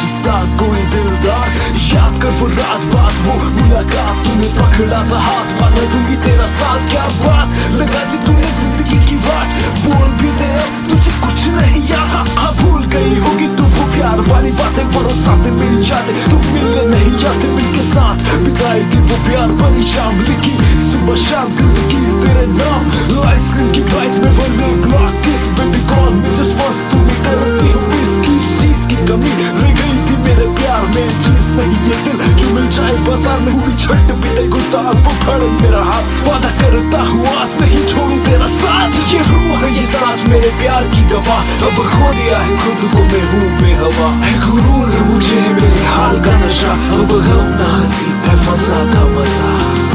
मुझसा कोई दिलदार। याद कर वो रात बात, वो मुलाकात, तूने पकड़ा था हाथ, वादा दूंगी तेरा साथ। क्या बात लगा दी तूने जिंदगी की वाट, बोल भी दे अब तुझे कुछ नहीं याद। हाँ भूल गई होगी तू वो प्यार वाली बातें, पड़ो साथ मेरी यादें, तुम मिलने नहीं आते, मिलके साथ बिताई थी वो प्यार भरी शाम। लिखी सुबह शाम जिंदगी तेरे नाम, आइसक्रीम की बाइट में वरने block kiss baby call me just once, तुम्हें करती हूँ इसकी चीज की कमी रह गई थी मेरे प्यार में। चीज नहीं ये दिल जो मिल जाए बाजार में, हुई छट बीते गुजार वो फड़ मेरा हाथ। वादा करता हूँ आज नहीं छोड़ू तेरा साथ, ये रूह है ये सांस मेरे प्यार की गवाह। अब खो दिया है खुद को मैं हूँ बेहवा, है गुरूर मुझे मेरे हाल का नशा। अब गम ना हंसी है मजा का मजा।